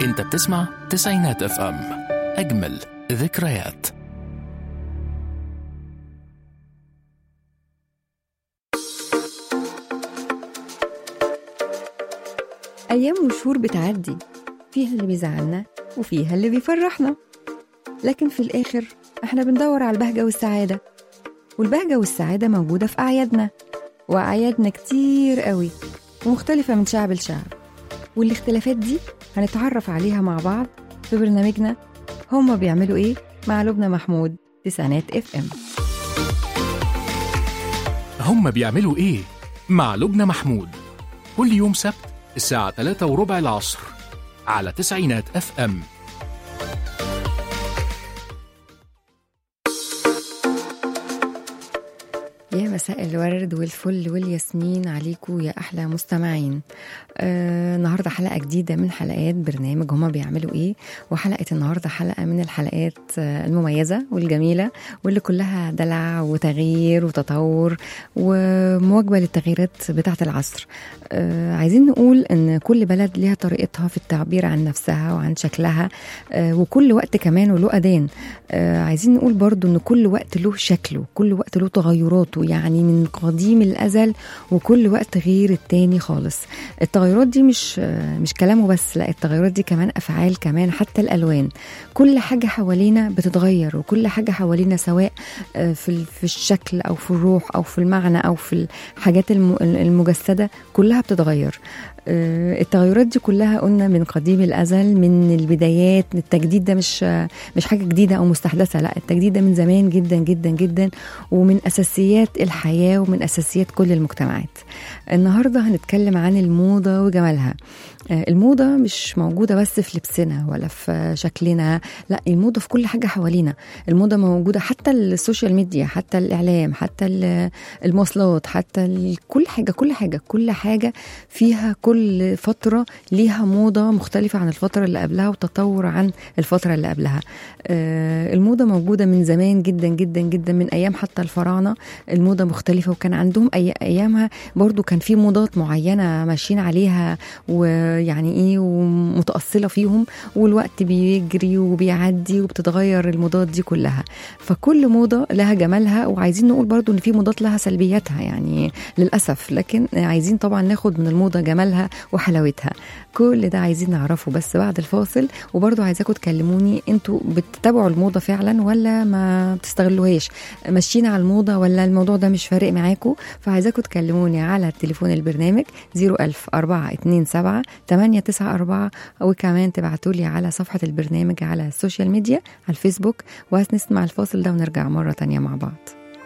انت بتسمع تسعينات اف ام، اجمل ذكريات. أيام وشهور بتعدي، فيها اللي بيزعلنا وفيها اللي بيفرحنا، لكن في الآخر احنا بندور على البهجة والسعادة، والبهجة والسعادة موجودة في أعيادنا، وأعيادنا كتير قوي ومختلفة من شعب لشعب، والاختلافات دي هنتعرف عليها مع بعض في برنامجنا هما بيعملوا إيه مع لبنى محمود تسعينات اف ام. هما بيعملوا ايه مع لبنى محمود، كل يوم سبت الساعة 3:15 العصر على تسعينات اف ام. يا مساء الورد والفل والياسمين عليكم يا أحلى مستمعين. النهاردة حلقة جديدة من حلقات برنامج هما بيعملوا إيه، وحلقة النهاردة حلقة من الحلقات المميزة والجميلة واللي كلها دلع وتغيير وتطور ومواجبة للتغييرات بتاعة العصر. عايزين نقول إن كل بلد ليها طريقتها في التعبير عن نفسها وعن شكلها، وكل وقت كمان وله أذان. عايزين نقول برضو إن كل وقت له شكله، كل وقت له تغيراته، يعني من قديم الأزل، وكل وقت غير التاني خالص. التغيرات دي مش كلامه بس، لا، التغيرات دي كمان أفعال، كمان حتى الألوان. كل حاجة حوالينا بتتغير، وكل حاجة حوالينا سواء في الشكل أو في الروح أو في المعنى أو في الحاجات المجسدة كلها بتتغير. التغيرات دي كلها قلنا من قديم الأزل، من البدايات. التجديد ده مش حاجة جديدة أو مستحدثة، لا، التجديد ده من زمان جدا جدا جدا، ومن أساسيات الحياة ومن أساسيات كل المجتمعات. النهاردة هنتكلم عن الموضة وجمالها. الموضة مش موجودة بس في لبسنا ولا في شكلنا، لا، الموضة في كل حاجة حوالينا. الموضة موجودة حتى السوشيال ميديا، حتى الإعلام، حتى المواصلات، حتى كل حاجة فيها كل فترة ليها موضة مختلفة عن الفترة اللي قبلها وتطور عن الفترة اللي قبلها. الموضة موجودة من زمان جدا جدا جدا، من أيام حتى الفراعنة الموضة مختلفة، وكان عندهم أيامها برضو كان في موضات معينة ماشيين عليها ويعني إيه ومتأصلة فيهم، والوقت بيجري وبيعدي وبتتغير الموضات دي كلها. فكل موضة لها جمالها، وعايزين نقول برضو إن في موضات لها سلبياتها يعني للأسف، لكن عايزين طبعا ناخد من الموضة جمالها وحلاوتها. كل ده عايزين نعرفه بس بعد الفاصل. وبرضو عايزاكم تكلموني، انتوا بتتابعوا الموضة فعلا ولا ما بتستغلوهاش؟ ماشيين على الموضة ولا الموضوع ده مش فارق معاكم؟ فعايزاكم تكلموني على تليفون البرنامج 010427894، وكمان تبعتولي على صفحة البرنامج على السوشيال ميديا على الفيسبوك. وهنسمع الفاصل ده ونرجع مرة تانية مع بعض.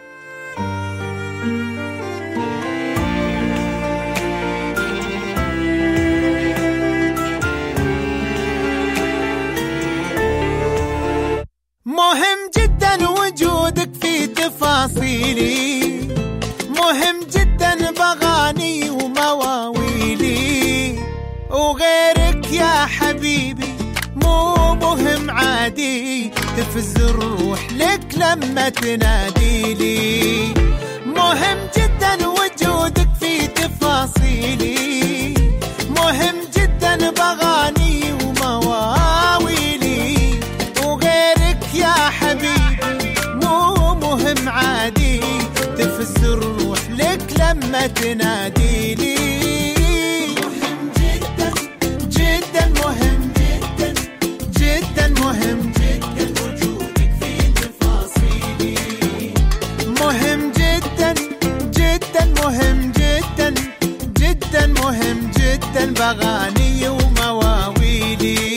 مهم جدا وجودك في تفاصيلي، مهم جدا بغاني ومواويلي، وغيرك يا حبيبي مو مهم عادي، تفز الروح لك لما تناديلي. مهم جدا وجودك في تفاصيلي، مهم جدا بغاني ومواويلي، يا حبيبي مو مهم عادي، تفز الروح لك لما تناديلي. مهم جدا جدا، مهم جدا جدا، مهم جدا وجودك في تفاصيلي، مهم جدا جدا، مهم جدا جدا، مهم جدا بغاني ومواويلي.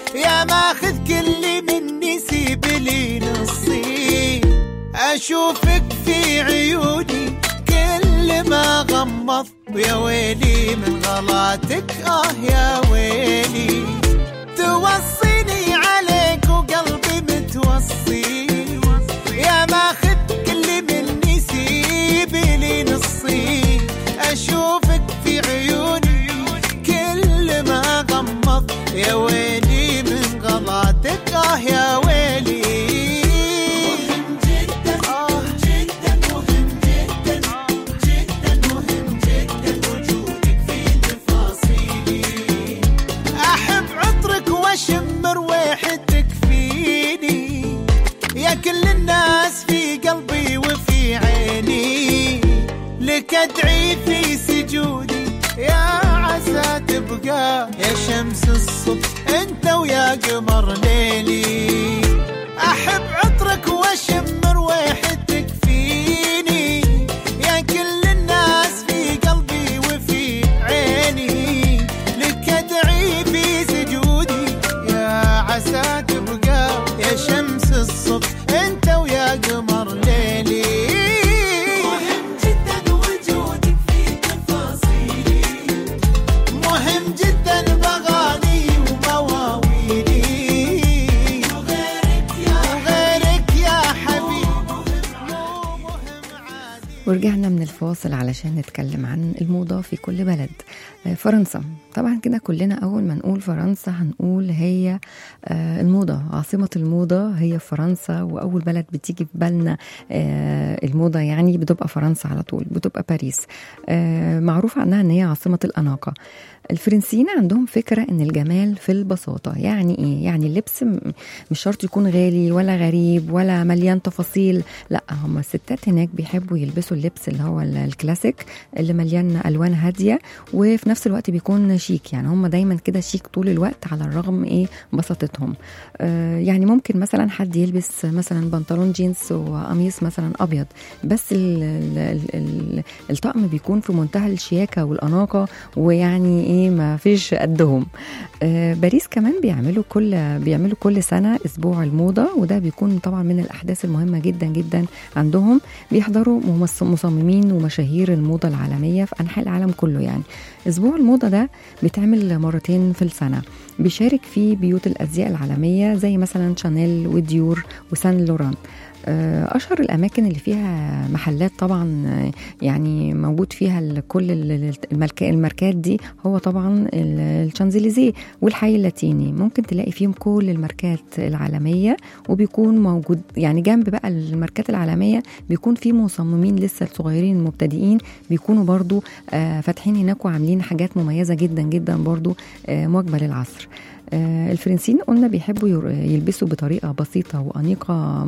يا ماخذ كل مني سيب لي نصي، أشوفك في عيوني كل ما غمض، ويا ويلي من غلاتك يا ويلي، توصيني عليك وقلبي متوصي، يا ماخذ كل مني سيب لي نصي، أشوفك في عيوني كل ما غمض، يا ويلي من غلاتك يا ويلي. مهم جدا جدا مهم جدا جدا مهم جدا وجودك في تفاصيلي، أحب عطرك واشم رويحتك فيني، يا كل الناس في قلبي وفي عيني، لك أدعي في سجودي يا عسى تبقى يا شمس الصبح انت ويا قمر ليلي، احب عطرك واشم رويحتك فيني، يا كل الناس في قلبي وفي عيني، لك ادعي في سجودي يا عسى تبقى يا شمس الصبح انت ويا قمر ليلي. ورجعنا من الفاصل علشان نتكلم عن الموضة في كل بلد. فرنسا طبعا كده كلنا أول ما نقول فرنسا هنقول هي الموضة، عاصمة الموضة هي فرنسا، وأول بلد بتيجي في بالنا الموضة يعني بتبقى فرنسا على طول، بتبقى باريس. معروف عنها أن هي عاصمة الأناقة. الفرنسيين عندهم فكرة ان الجمال في البساطة. يعني ايه؟ يعني اللبس مش شرط يكون غالي ولا غريب ولا مليان تفاصيل، لا، هم الستات هناك بيحبوا يلبسوا اللبس اللي هو الكلاسيك اللي مليان الوان هادية وفي نفس الوقت بيكون شيك. يعني هم دايما كده شيك طول الوقت على الرغم ايه بساطتهم. يعني ممكن مثلا حد يلبس مثلا بنطلون جينز وقميص مثلا ابيض، بس الطقم بيكون في منتهى الشياكة والأناقة، ويعني ايه ما فيش قدهم. باريس كمان بيعملوا كل سنة أسبوع الموضة، وده بيكون طبعا من الأحداث المهمة جدا جدا عندهم. بيحضروا مصممين ومشاهير الموضة العالمية في أنحاء العالم كله. يعني أسبوع الموضة ده بيتعمل مرتين في السنة، بيشارك فيه بيوت الأزياء العالمية زي مثلا شانيل وديور وسان لوران. أشهر الأماكن اللي فيها محلات طبعا يعني موجود فيها كل الماركات دي هو طبعا الشانزليزيه والحي اللاتيني. ممكن تلاقي فيهم كل الماركات العالمية، وبيكون موجود يعني جنب بقى الماركات العالمية بيكون في مصممين لسه الصغيرين المبتدئين بيكونوا برضو فاتحين هناك وعاملين حاجات مميزة جدا جدا برضو مواكبة للعصر. الفرنسيين قلنا بيحبوا يلبسوا بطريقة بسيطة وأنيقة،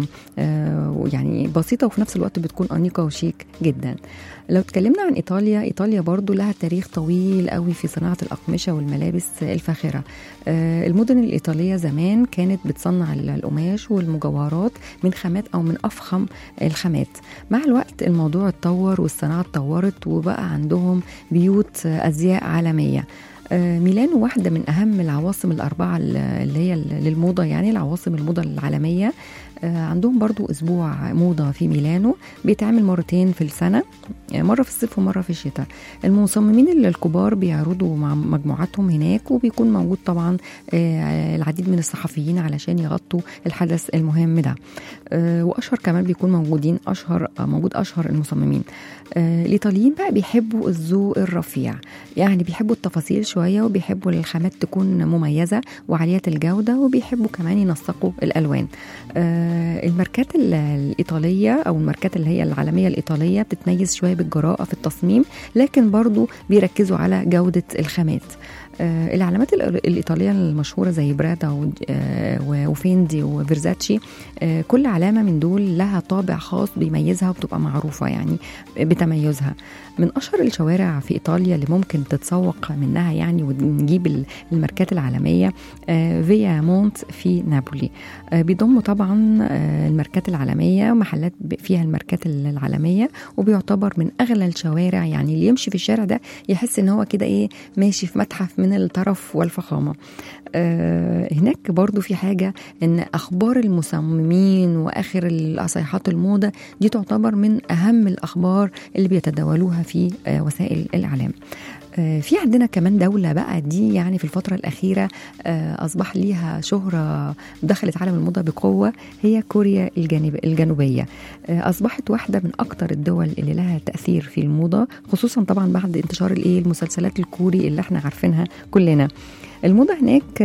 يعني بسيطة وفي نفس الوقت بتكون أنيقة وشيك جدا. لو تكلمنا عن إيطاليا برضو لها تاريخ طويل قوي في صناعة الأقمشة والملابس الفاخرة. المدن الإيطالية زمان كانت بتصنع القماش والمجوهرات من خامات أو من أفخم الخامات. مع الوقت الموضوع اتطور والصناعة اتطورت وبقى عندهم بيوت أزياء عالمية. ميلانو واحدة من أهم العواصم الأربعة اللي هي للموضة، يعني العواصم الموضة العالمية. عندهم برضو أسبوع موضة في ميلانو بيتعمل مرتين في السنة، مرة في الصيف ومرة في الشتاء. المصممين الكبار بيعرضوا مع مجموعاتهم هناك، وبيكون موجود طبعا العديد من الصحفيين علشان يغطوا الحدث المهم ده. وأشهر كمان بيكون موجود أشهر المصممين. الإيطاليين بقى بيحبوا الذوق الرفيع، يعني بيحبوا التفاصيل شوية، وبيحبوا الخامات تكون مميزة وعالية الجودة، وبيحبوا كمان ينسقوا الألوان. الماركات الإيطالية أو الماركات اللي هي العالمية الإيطالية بتتميز شوية بالجراءة في التصميم، لكن برضو بيركزوا على جودة الخامات. العلامات الإيطالية المشهورة زي برادا وفيندي وفيرزاتشي، كل علامة من دول لها طابع خاص بيميزها وبتبقى معروفة يعني بتميزها. من أشهر الشوارع في إيطاليا اللي ممكن تتسوق منها يعني ونجيب الماركات العالمية فيا مونت في نابولي. بيضم طبعا الماركات العالمية، محلات فيها الماركات العالمية، وبيعتبر من أغلى الشوارع. يعني اللي يمشي في الشارع ده يحس إن هو كده إيه ماشي في متحف من من الترف والفخامة. هناك برضو في حاجة إن أخبار المصممين وآخر الصيحات الموضة دي تعتبر من أهم الأخبار اللي بيتداولوها في وسائل الإعلام. في عندنا كمان دولة بقى دي يعني في الفترة الأخيرة أصبح ليها شهرة، دخلت عالم الموضة بقوة، هي كوريا الجنوبية. أصبحت واحدة من أكتر الدول اللي لها تأثير في الموضة، خصوصا طبعا بعد انتشار المسلسلات الكوري اللي احنا عارفينها كلنا. الموضة هناك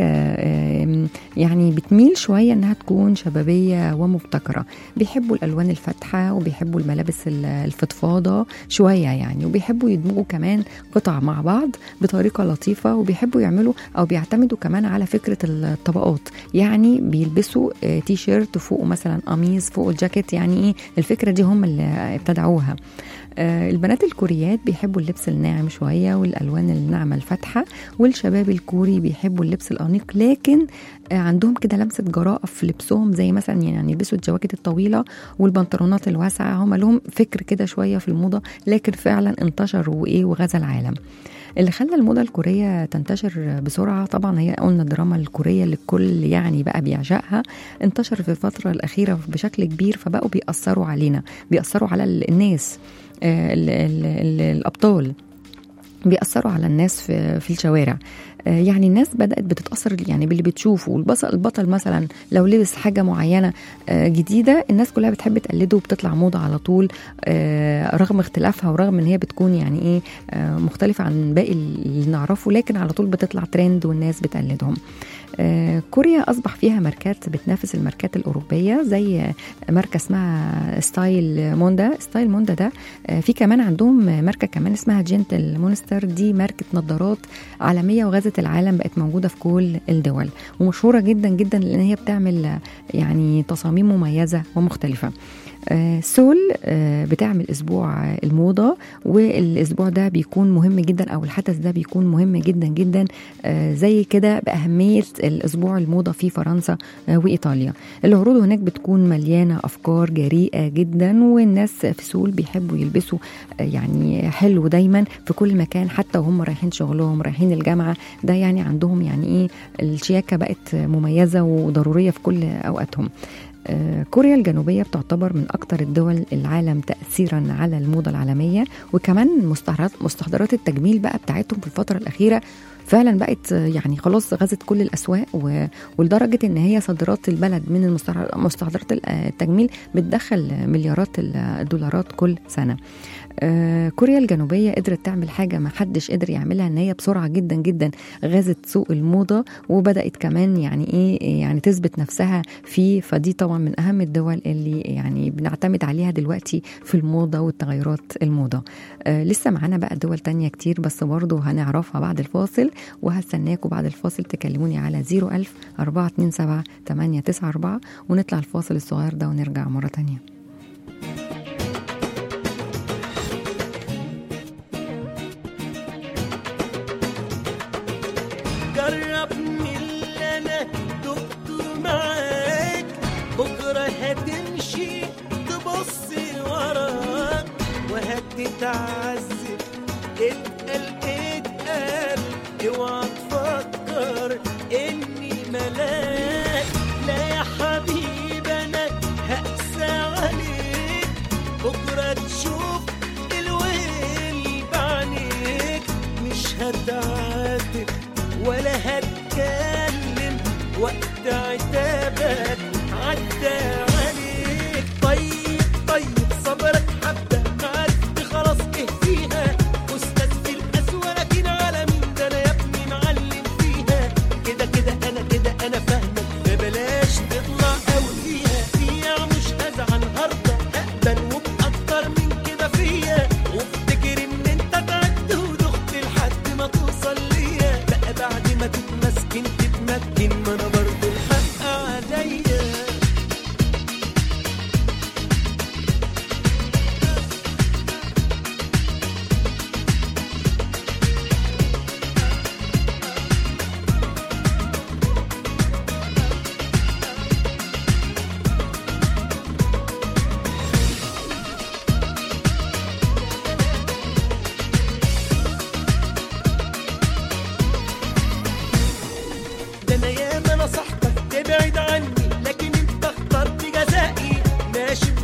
يعني بتميل شوية انها تكون شبابية ومبتكرة، بيحبوا الالوان الفاتحة وبيحبوا الملابس الفضفاضة شوية يعني، وبيحبوا يدمجوا كمان قطع مع بعض بطريقة لطيفة، وبيحبوا يعملوا او بيعتمدوا كمان على فكرة الطبقات، يعني بيلبسوا تي شيرت فوقه مثلا قميص فوق الجاكيت، يعني ايه الفكرة دي هم اللي ابتدعوها. البنات الكوريات بيحبوا اللبس الناعم شوية والألوان الناعمة الفاتحة، والشباب الكوري بيحبوا اللبس الأنيق، لكن عندهم كده لمسة جراءة في لبسهم، زي مثلا يعني يلبسوا الجواكت الطويلة والبنطلونات الواسعة. هم لهم فكر كده شوية في الموضة، لكن فعلا انتشروا وغزا العالم. اللي خلى الموضة الكورية تنتشر بسرعة طبعا هي قلنا الدراما الكورية اللي الكل يعني بقى بيعشقها، انتشر في الفترة الأخيرة بشكل كبير، فبقوا بيأثروا علينا، بيأثروا على الناس، الأبطال بيأثروا على الناس في الشوارع. يعني الناس بدأت بتتأثر يعني باللي بتشوفه. البطل مثلا لو لبس حاجة معينة جديدة، الناس كلها بتحب تقلده وبتطلع موضة على طول، رغم اختلافها ورغم ان هي بتكون يعني ايه مختلفة عن باقي اللي نعرفه، لكن على طول بتطلع ترند والناس بتقلدهم. كوريا أصبح فيها ماركات بتنافس الماركات الأوروبية، زي ماركة اسمها ستايل موندا ده. في كمان عندهم ماركة كمان اسمها جنتل مونستر، دي ماركة نظارات عالمية وغزت العالم، بقت موجودة في كل الدول ومشهورة جدا جدا لأن هي بتعمل يعني تصاميم مميزة ومختلفة. سول بتعمل أسبوع الموضة، والأسبوع ده بيكون مهم جدا، أو الحدث ده بيكون مهم جدا جدا زي كده بأهمية الأسبوع الموضة في فرنسا وإيطاليا. العروض هناك بتكون مليانة أفكار جريئة جدا، والناس في سول بيحبوا يلبسوا يعني حلو دايما في كل مكان، حتى وهم رايحين شغلهم رايحين الجامعة، ده يعني عندهم يعني إيه الشياكة بقت مميزة وضرورية في كل أوقاتهم. كوريا الجنوبية بتعتبر من أكتر الدول العالم تأثيرا على الموضة العالمية، وكمان مستحضرات التجميل بقى بتاعتهم في الفترة الأخيرة فعلا بقت يعني خلاص غزت كل الأسواق، ولدرجة إن هي صادرات البلد من مستحضرات التجميل بتدخل مليارات الدولارات كل سنة. كوريا الجنوبية قدرت تعمل حاجة ما حدش قدر يعملها، ان هي بسرعة جدا جدا غزت سوق الموضة، وبدأت كمان يعني ايه يعني تثبت نفسها فيه. فدي طبعا من اهم الدول اللي يعني بنعتمد عليها دلوقتي في الموضة والتغيرات الموضة. لسه معانا بقى دول تانية كتير، بس برضو هنعرفها بعد الفاصل، وهستناكوا بعد الفاصل تكلموني على 01000-427-894 ونطلع الفاصل الصغير ده ونرجع مرة تانية. جربني اللي انا دكتور معاك، بكره هتمشي تبص وراك وهتتعذب. اتقل اوعى تفكر اني ملاك، لا يا حبيبي انا هقسى عليك، بكره تشوف الويل بعينيك، مش هتعاتب ولا هتكلم وقت عتابك عدى عليك. طيب صبرك حبة معدي خلاص اهديها، أستاذ في القسوة لكن على مين ده أنا يا ابني معلم فيها.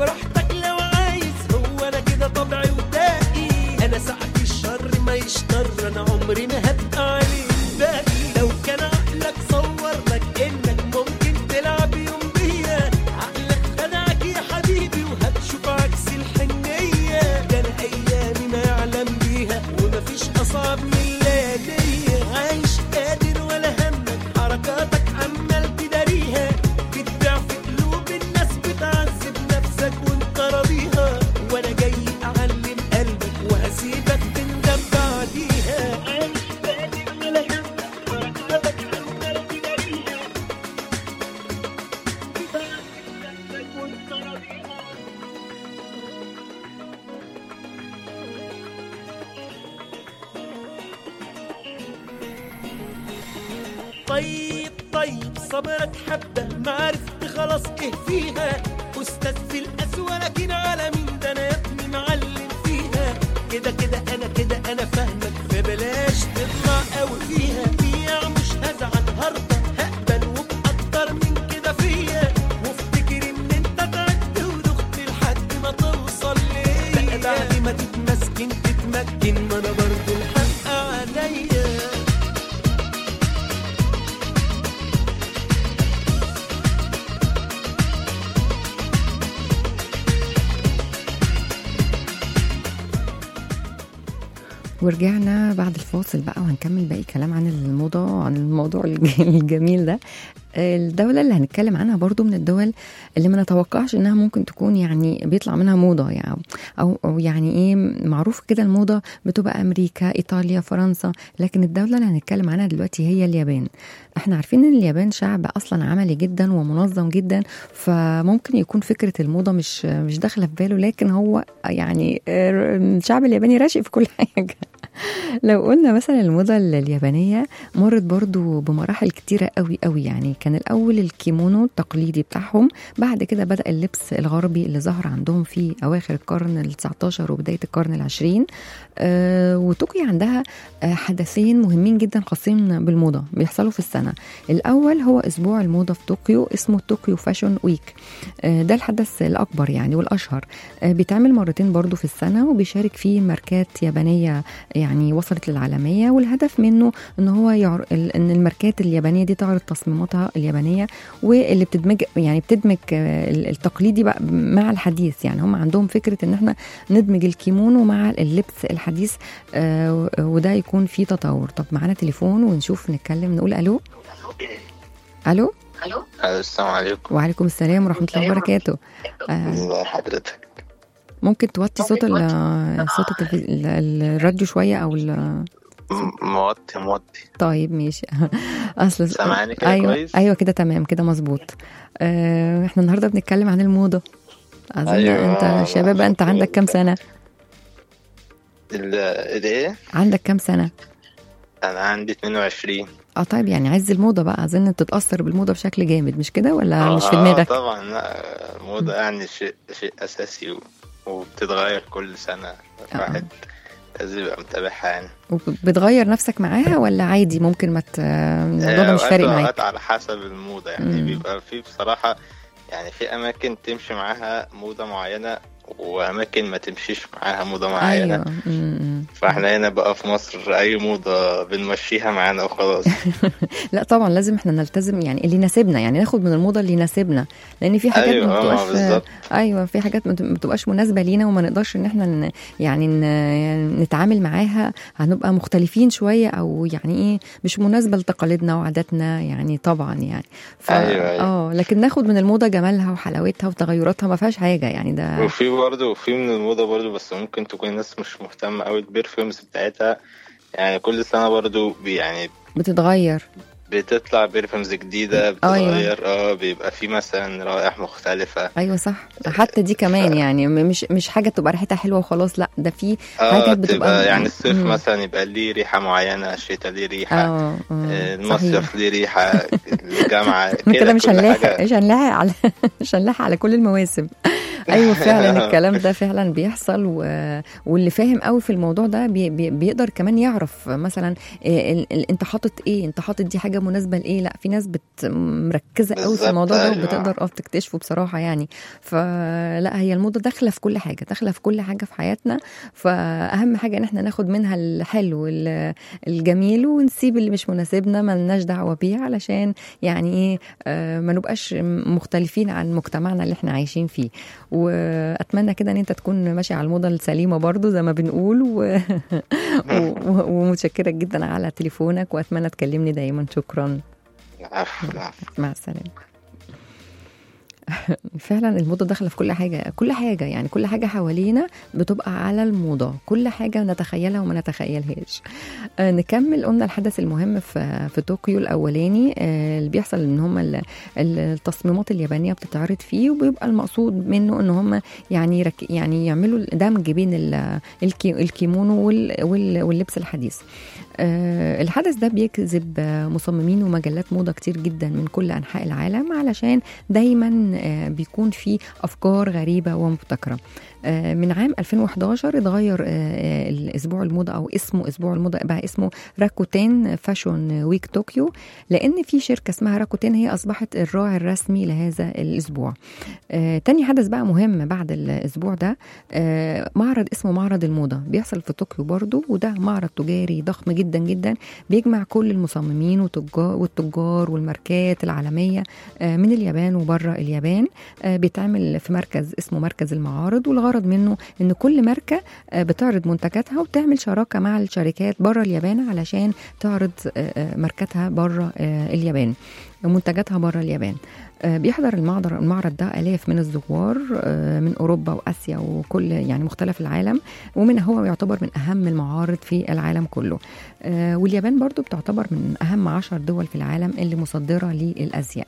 براحتك لو عايز، هو انا كده طبعي ودائي، انا ساعة الشر ما يشطر، انا عمري ما هبقى عليه باقي. لو كان عقلك صور لك انك ممكن تلعب يوم بيا، عقلك خدعك يا حبيبي وهتشوف عكس الحنية. ده انا ايامي ما يعلم بيها ومفيش اصعب من الليالية، عايش قادر ولا همك، حركاتك عمال تداريها، بتبيع في قلوب الناس، بتعذب نفسك وانت راضيها، وانا جاي اعلم قلبك وهسيبك تندم بعديها. عايش قادر ولا همك، حركاتك عمال تداريها، بتعذب نفسك وانت راضيها. طيب صبرك حبة، ما عرفت خلاص ايه فيها، استاذ في القسوة لكن على مين، ده انا يا ابني معلم فيها. كده انا فاهمك، فبلاش تطلع قوي فيها، بيع مش هزعل هرضى، هقبل وبأكتر من كده فيا، وافتكر ان انت تعبت ودخت لحد ما توصل ليا، بقى بعد ما تتمسكن تتمكن، ما انا برضو الحق عليا. ورجعنا بعد الفاصل بقى، وهنكمل باقي كلام عن الموضة، عن الموضوع الجميل ده. الدولة اللي هنتكلم عنها برضو من الدول اللي ما نتوقعش انها ممكن تكون يعني بيطلع منها موضة، يعني او يعني ايه، معروف كده الموضة بتبقى امريكا، ايطاليا، فرنسا، لكن الدولة اللي هنتكلم عنها دلوقتي هي اليابان. احنا عارفين ان اليابان شعب اصلا عملي جدا ومنظم جدا، فممكن يكون فكرة الموضة مش داخلة في باله، لكن هو يعني الشعب الياباني راشق في كل حاجة. لو قلنا مثلا الموضة اليابانية مرت برضو بمراحل كتيرة قوي قوي، يعني كان الأول الكيمونو التقليدي بتاعهم، بعد كده بدأ اللبس الغربي اللي ظهر عندهم في أواخر القرن ال19 وبداية القرن ال20. وطوكيو عندها حدثين مهمين جدا خاصين بالموضة بيحصلوا في السنة. الأول هو أسبوع الموضة في طوكيو، اسمه طوكيو فاشون ويك، ده الحدث الأكبر يعني والأشهر، بيتعمل مرتين برضو في السنة، وبيشارك فيه ماركات يابانية يعني وصلت للعالمية، والهدف منه ان هو ان الماركات اليابانية دي تعرض تصميماتها اليابانية، واللي بتدمج التقليدي بقى مع الحديث. يعني هم عندهم فكرة ان احنا ندمج الكيمونو مع اللبس الحديث، وده يكون فيه تطور. طب معانا تليفون ونشوف نتكلم، نقول الو. الو السلام عليكم. وعليكم السلام ورحمة الله وبركاته. ازي حضرتك؟ ممكن توطي صوت الراديو شوية او موطي. طيب ماشي. اصل سامعني كده كويس؟ ايوه كده تمام كده مظبوط. احنا النهارده بنتكلم عن الموضة. اظن انت شباب، انت عندك كام سنة؟ ايه؟ عندك كام سنة؟ انا عندي 22. طيب يعني عايز الموضة بقى، اظن تتأثر بالموضة بشكل جامد، مش كده ولا مش في دماغك؟ طبعا، لا الموضة يعني شيء اساسي وبتتغير كل سنة، الواحد لازم يبقى متابعها يعني. وبتغير نفسك معاها ولا عادي ممكن ما الموضوع ده مش فارق معاك؟ على حسب الموضة يعني. بيبقى في بصراحة يعني في أماكن تمشي معاها موضة معينة، وأماكن ما تمشيش معاها موضة معينة. أيوة. فاحنا هنا بقى في مصر أي موضة بنمشيها معانا وخلاص. لا طبعا لازم احنا نلتزم يعني اللي يناسبنا، يعني ناخد من الموضة اللي يناسبنا، لأن في حاجات ما بتبقاش في حاجات ما بتبقاش مناسبة لينا، وما نقدرش ان احنا يعني نتعامل معاها، هنبقى مختلفين شوية، أو يعني ايه مش مناسبة لتقاليدنا وعاداتنا يعني طبعا يعني. أيوة. لكن ناخد من الموضة جمالها وحلاوتها وتغيراتها، ما فيهاش حاجة يعني. ده وفي من الموضة برضو، بس ممكن تكون الناس مش مهتمة قوي بالبرفيومز بتاعتها، يعني كل سنة برضو يعني بتتغير، بتطلع برفيومز جديدة بتتغير. بيبقى في مثلا روائح مختلفة. ايوه صح، حتى دي كمان يعني مش حاجة تبقى ريحتها حلوة وخلاص، لا ده في حاجات بتبقى يعني الصيف مثلا يبقى ليه ريحة معينة، الشتاء ليه ريحة، المصيف ليه ريحة، الجامعة كده مش هنلاحق على كل المواسم. ايوه فعلا الكلام ده فعلا بيحصل واللي فاهم قوي في الموضوع ده بيقدر كمان يعرف مثلا انت حاطط ايه، انت حاطط دي حاجه مناسبه لايه. لا في ناس مركزه قوي في الموضوع ده وبتقدر تكتشفه بصراحه يعني. فلا هي الموضه داخله في كل حاجه، داخله في كل حاجه في حياتنا. فاهم حاجه ان احنا ناخد منها الحلو الجميل ونسيب اللي مش مناسبنا ما لناش دعوه بيه، علشان يعني ايه ما نبقاش مختلفين عن مجتمعنا اللي احنا عايشين فيه. واتمنى كده ان انت تكون ماشي على الموضه السليمه برضو زي ما بنقول ومتشكره جدا على تليفونك، واتمنى تكلمني دايما. شكرا. مع السلامه. فعلا الموضة داخلة في كل حاجة، كل حاجة يعني كل حاجة حوالينا بتبقى على الموضة، كل حاجة نتخيلها وما نتخيلهاش. نكمل. قلنا الحدث المهم في طوكيو الأولاني اللي بيحصل ان هم التصميمات اليابانية بتتعرض فيه، وبيبقى المقصود منه ان هم يعني يعملوا دمج بين الكيمونو واللبس الحديث. الحدث ده بيجذب مصممين ومجلات موضة كتير جدا من كل أنحاء العالم، علشان دايما بيكون في أفكار غريبة ومبتكرة. من عام 2011 اتغير الأسبوع الموضة أو اسمه أسبوع الموضة، بقى اسمه راكوتين فاشون ويك طوكيو، لأن في شركة اسمها راكوتين هي أصبحت الراعي الرسمي لهذا الأسبوع. تاني حدث بقى مهم بعد الأسبوع ده معرض اسمه معرض الموضة، بيحصل في طوكيو برضو، وده معرض تجاري ضخم جدا جدا بيجمع كل المصممين والتجار والماركات العالمية من اليابان وبره اليابان. بيتعمل في مركز اسمه مركز المعارض، والغرض منه ان كل ماركة بتعرض منتجاتها وبتعمل شراكة مع الشركات بره اليابان علشان تعرض ماركتها بره اليابان، منتجاتها بره اليابان. بيحضر المعرض ده آلاف من الزوار من أوروبا وآسيا وكل يعني مختلف العالم، ومن هو يعتبر من أهم المعارض في العالم كله. واليابان برضو بتعتبر من أهم 10 دول في العالم اللي مصدرة للأزياء.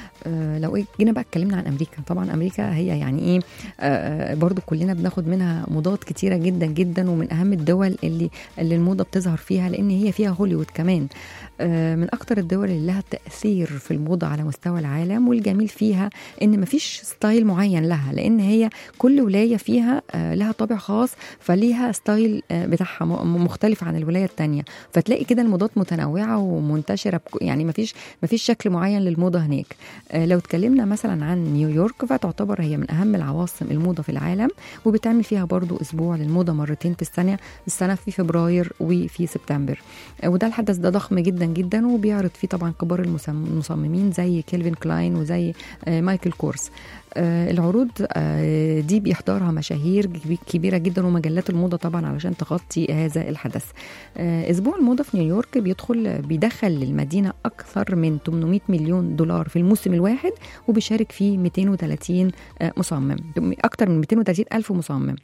لو جينا بقى اتكلمنا عن أمريكا، طبعا أمريكا هي يعني إيه برضو كلنا بناخد منها موضات كتيرة جدا جدا، ومن أهم الدول اللي الموضة بتظهر فيها، لأن هي فيها هوليوود كمان. من أكتر الدول اللي لها تأثير في الموضة على مستوى العالم، والجميل فيها إن مفيش ستايل معين لها، لأن هي كل ولاية فيها لها طابع خاص، فليها ستايل بتاعها مختلف عن الولاية التانية، فتلاقي كده الموضات متنوعة ومنتشرة يعني مفيش شكل معين للموضة هناك. لو اتكلمنا مثلا عن نيويورك، فتعتبر هي من أهم العواصم الموضة في العالم، وبتعمل فيها برضو أسبوع للموضة مرتين في السنة في فبراير وفي سبتمبر. وده الحدث ده ضخم جدا جدا، وبيعرض فيه طبعا كبار المصممين زي كيلفين كلاين وزي مايكل كورس. العروض دي بيحضرها مشاهير كبيرة جدا ومجلات الموضة طبعا علشان تغطي هذا الحدث. أسبوع الموضة في نيويورك بيدخل للمدينة أكثر من 800 مليون دولار في الموسم الواحد، وبيشارك فيه 230 مصمم، أكثر من 230 ألف مصمم.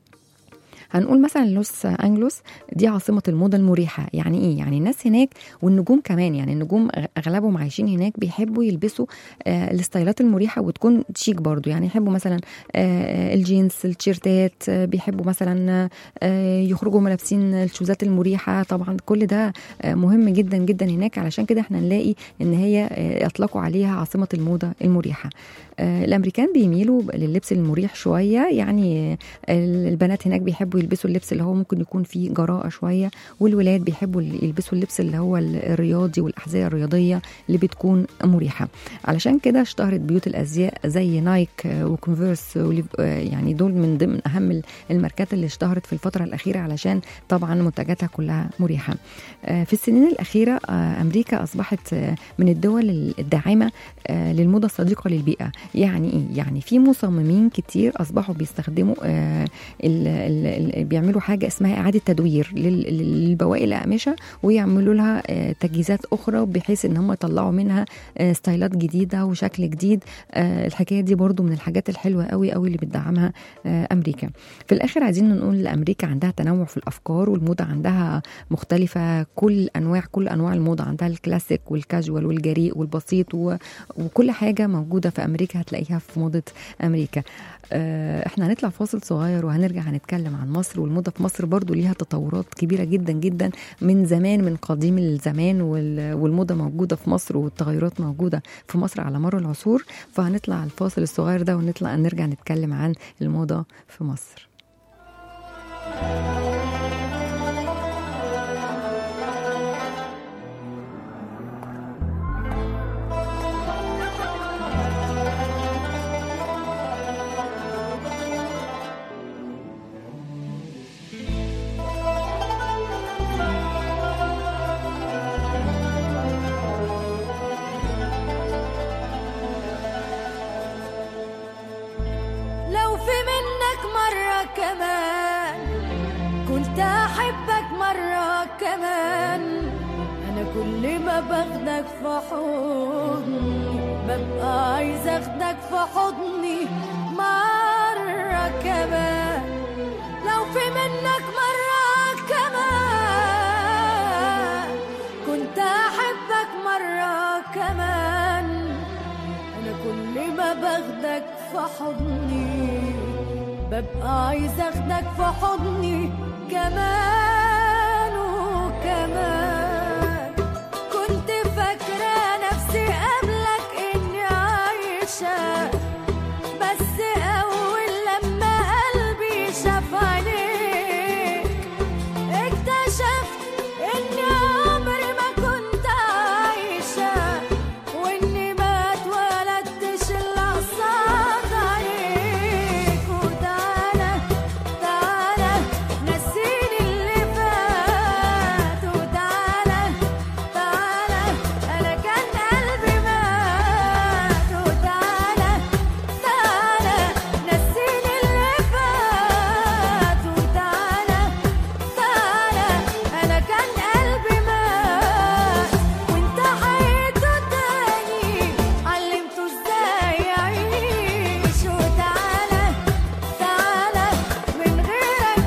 هنقول مثلا لوس أنجلوس دي عاصمة الموضة المريحة. يعني إيه؟ يعني الناس هناك والنجوم كمان، يعني النجوم أغلبهم عايشين هناك بيحبوا يلبسوا الستايلات المريحة وتكون شيك برضو، يعني يحبوا مثلا الجينز، التيشيرتات، بيحبوا مثلا يخرجوا ملابسين الشوزات المريحة. طبعا كل ده مهم جدا جدا هناك، علشان كده احنا نلاقي ان هي اطلقوا عليها عاصمة الموضة المريحة. الامريكان بيميلوا لللبس المريح شوية، يعني البنات هناك بيحبوا يلبسوا اللبس اللي هو ممكن يكون فيه جراءة شوية، والولاد بيحبوا يلبسوا اللبس اللي هو الرياضي والأحذية الرياضية اللي بتكون مريحة. علشان كده اشتهرت بيوت الأزياء زي نايك وكونفيرس، يعني دول من ضمن أهم الماركات اللي اشتهرت في الفترة الأخيرة، علشان طبعا منتجاتها كلها مريحة. في السنين الأخيرة أمريكا أصبحت من الدول الداعمة للموضة الصديقة للبيئة. يعني إيه؟ يعني في مصممين كتير أصبحوا بيستخدموا بيعملوا حاجة اسمها إعادة تدوير للبواقي الأقمشة، ويعملوا لها تجهيزات أخرى بحيث إن هم يطلعوا منها ستايلات جديدة وشكل جديد. الحكاية دي برضو من الحاجات الحلوة قوي قوي اللي بتدعمها أمريكا. في الآخر عايزين نقول أمريكا عندها تنوع في الأفكار، والموضة عندها مختلفة، كل أنواع الموضة عندها، الكلاسيك والكاجوال والجريء والبسيط وكل حاجة موجودة في أمريكا هتلاقيها في موضة أمريكا. احنا هنطلع فاصل صغير وهنرجع هنتكلم عن مصر والموضة في مصر برضو ليها تطورات كبيرة جدا جدا من زمان، من قديم الزمان، والموضة موجودة في مصر والتغيرات موجودة في مصر على مر العصور. فهنطلع الفاصل الصغير ده نرجع نتكلم عن الموضة في مصر. لو في منك مرة كمان كنت أحبك مرة كمان، أنا كل ما باخدك في حضني ببقى عايز أخدك في حضني مرة كمان. لو في منك مرة كمان كنت أحبك مرة كمان، أنا كل ما باخدك في حضني ببقى عايز أخدك في حضني كمان وكمان. كنت فاكرة نفسي قبلك إني عايشة، بس أول لما قلبي شاف عينيك اكتشفت إني عمري ما كنت عايشة، وإني ما اتولدتش إلا قصاد عينيك. وتعالى تعالى نسيني اللي فات، وتعالى تعالى أنا كان قلبي مات. وتعالى تعالى نسيني اللي فات، وتعالى تعالى أنا كان قلبي مات. وانت حياته تاني علمته ازاي يعيش. وتعالى تعالى من غيرك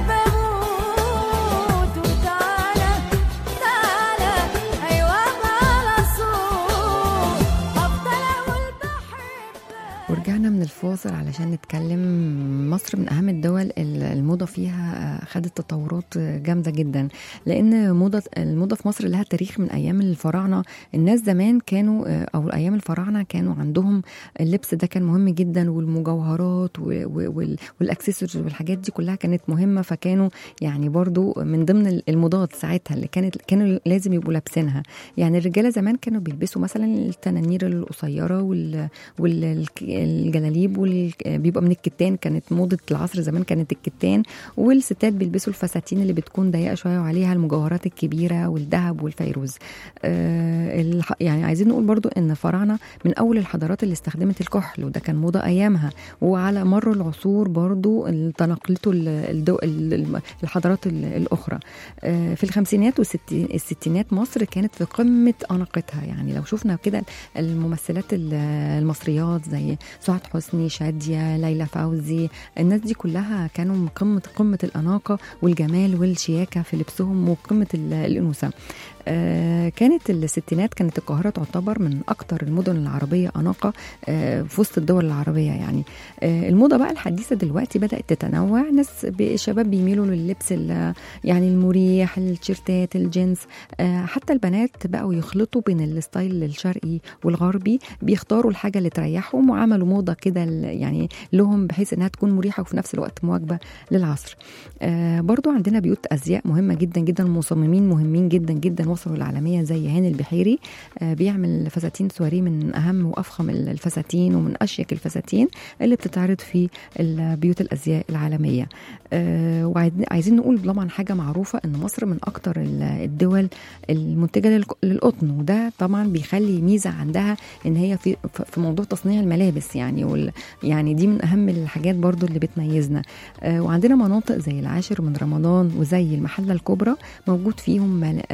بموت. وتعالى تعالى أيوة على صوت أفضل أقول بحبك. ورجعنا من الفاصل علشان نتكلم. مصر من أهم الدول الموضة فيها خدت تطورات جامدة جدا، لأن الموضة في مصر لها تاريخ من أيام الفراعنة. الناس زمان كانوا أو أيام الفراعنة كانوا عندهم اللبس ده كان مهم جدا، والمجوهرات والأكسسوارز والحاجات دي كلها كانت مهمة. فكانوا يعني برضو من ضمن الموضات ساعتها اللي كانوا لازم يبقوا لابسينها. يعني الرجالة زمان كانوا بيلبسوا مثلا التنانير القصيرة والجلاليب بيبقى من الكتان. كانت موضة العصر زمان كانت الكتان. والستات بيلبسوا الفساتين اللي بتكون ضيقة شوية وعليها المجوهرات الكبيرة والذهب والفيروز. يعني عايزين نقول برضو ان الفراعنة من اول الحضارات اللي استخدمت الكحل، وده كان موضة ايامها. وعلى مر العصور برضو تنقلته الحضارات الاخرى. في الخمسينات والستينات مصر كانت في قمة أناقتها. يعني لو شفنا كده الممثلات المصريات زي سعاد حسني، شادية، ليلى فوزي، الناس دي كلها كانوا من قمة الأناقة والجمال والشياكة في لبسهم وقمة الأنوثة. كانت الستينات كانت القاهرة تعتبر من أكتر المدن العربية أناقة في وسط الدول العربية. يعني الموضة بقى الحديثة دلوقتي بدأت تتنوع. ناس شباب بيميلوا لللبس يعني المريح، التيشيرتات، الجينز. حتى البنات بقوا يخلطوا بين الستايل الشرقي والغربي، بيختاروا الحاجة اللي تريحهم وعملوا موضة كده يعني لهم بحيث انها تكون مريحة وفي نفس الوقت مواكبة للعصر. برضو عندنا بيوت أزياء مهمة جدا جدا، مصممين مهمين جدا جدا وصلوا العالمية زي هاني البحيري. بيعمل فساتين سواري من أهم وأفخم الفساتين ومن أشيك الفساتين اللي بتتعرض في البيوت الأزياء العالمية. وعايزين نقول طبعا حاجة معروفة ان مصر من أكتر الدول المنتجة للقطن، وده طبعا بيخلي ميزة عندها ان هي في موضوع تصنيع الملابس. يعني دي من أهم الحاجات برضو اللي بتميزنا. وعندنا مناطق زي العاشر من رمضان وزي المحلة الكبرى موجود فيهم مصانع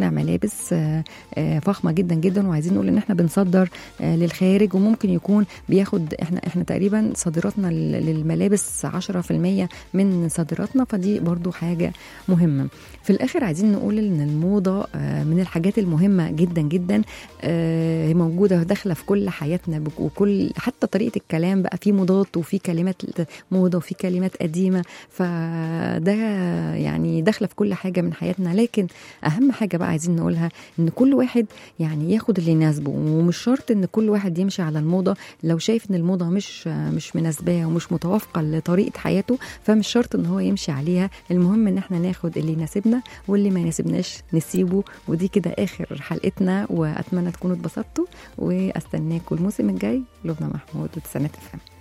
شوارع ملابس فخمة جدا جدا، وعايزين نقول ان احنا بنصدر للخارج، وممكن يكون بياخد احنا تقريبا صادراتنا للملابس 10% من صادراتنا، فدي برضو حاجة مهمة. في الاخر عايزين نقول ان الموضة من الحاجات المهمة جدا جدا، موجودة داخلة في كل حياتنا، وكل حتى طريقة الكلام بقى في موضات وفي كلمات موضة وفي كلمات قديمة، فده يعني داخلة في كل حاجة من حياتنا. لكن أهم حاجة بقى عايزين نقولها إن كل واحد يعني ياخد اللي يناسبه، ومش شرط إن كل واحد يمشي على الموضة. لو شايف إن الموضة مش مناسباه ومش متوافقة لطريقة حياته، فمش شرط إن هو يمشي عليها. المهم إن احنا ناخد اللي يناسبنا، واللي ما يناسبناش نسيبه. ودي كده آخر حلقتنا، وأتمنى تكونوا اتبسطتوا، واستناكم الموسم الجاي. لبنى محمود وتسعينات FM.